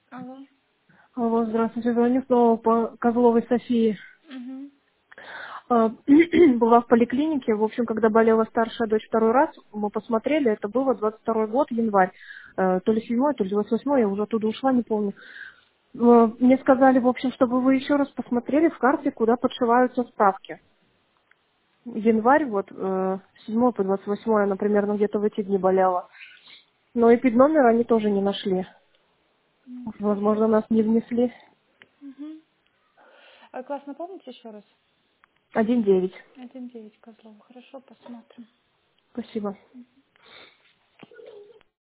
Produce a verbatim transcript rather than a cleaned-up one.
Алло. Алло, здравствуйте, звоню снова по Козловой Софии. Угу. А, Была в поликлинике, в общем, когда болела старшая дочь второй раз, мы посмотрели, это было двадцать второй год, январь, Э, то ли седьмой, то ли двадцать восьмой, я уже оттуда ушла, не помню. Э, Мне сказали, в общем, чтобы вы еще раз посмотрели в карте, куда подшиваются справки. Январь, вот, э, седьмой по двадцать восьмой, она примерно где-то в эти дни болела. Но эпид-номер они тоже не нашли. Возможно, нас не внесли. Угу. А класс напомните еще раз? Один девять. Один девять Козлова. Хорошо, посмотрим. Спасибо.